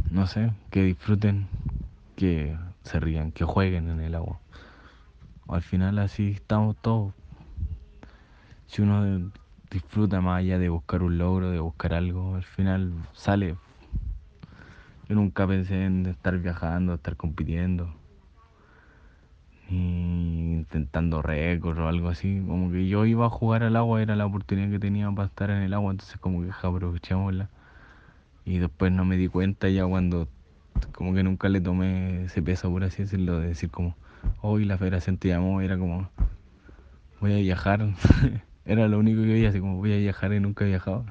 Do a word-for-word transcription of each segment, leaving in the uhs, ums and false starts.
no sé, que disfruten, que se rían, que jueguen en el agua. Al final así estamos todos. Si uno disfruta más allá de buscar un logro, de buscar algo, al final sale. Yo nunca pensé en estar viajando, estar compitiendo, ni intentando récords o algo así. Como que yo iba a jugar al agua, era la oportunidad que tenía para estar en el agua, entonces como que ja, aprovechémosla. Y después no me di cuenta ya cuando como que nunca le tomé ese peso, por así decirlo, de decir como, hoy la federación te llamó, era como, voy a viajar. Era lo único que veía, así como voy a viajar y nunca he viajado.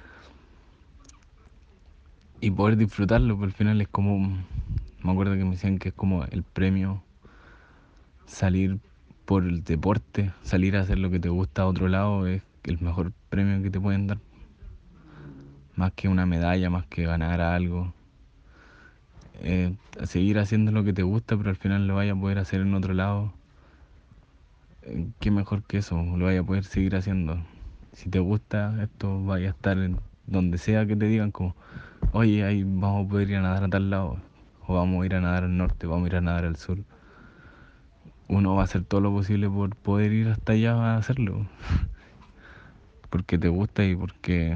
Y poder disfrutarlo, pero al final es como, me acuerdo que me decían que es como el premio salir por el deporte, salir a hacer lo que te gusta a otro lado, es el mejor premio que te pueden dar. Más que una medalla, más que ganar algo. Eh, seguir haciendo lo que te gusta, pero al final lo vaya a poder hacer en otro lado. Eh, qué mejor que eso, lo vaya a poder seguir haciendo. Si te gusta esto, vaya a estar en donde sea que te digan como, oye, ahí vamos a poder ir a nadar a tal lado, o vamos a ir a nadar al norte, vamos a ir a nadar al sur. Uno va a hacer todo lo posible por poder ir hasta allá a hacerlo, porque te gusta y porque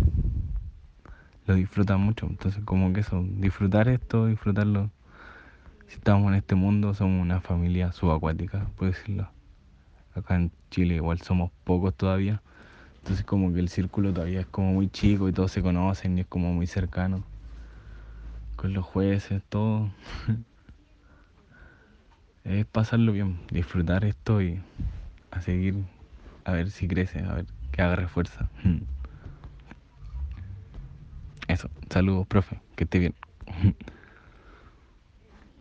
lo disfrutas mucho. Entonces, como que eso, disfrutar esto, disfrutarlo. Si estamos en este mundo, somos una familia subacuática, por decirlo. Acá en Chile igual somos pocos todavía. Entonces como que el círculo todavía es como muy chico y todos se conocen y es como muy cercano. Con los jueces, todo. Es pasarlo bien, disfrutar esto y a seguir, a ver si crece, a ver que agarre fuerza. Eso, saludos, profe, que esté bien.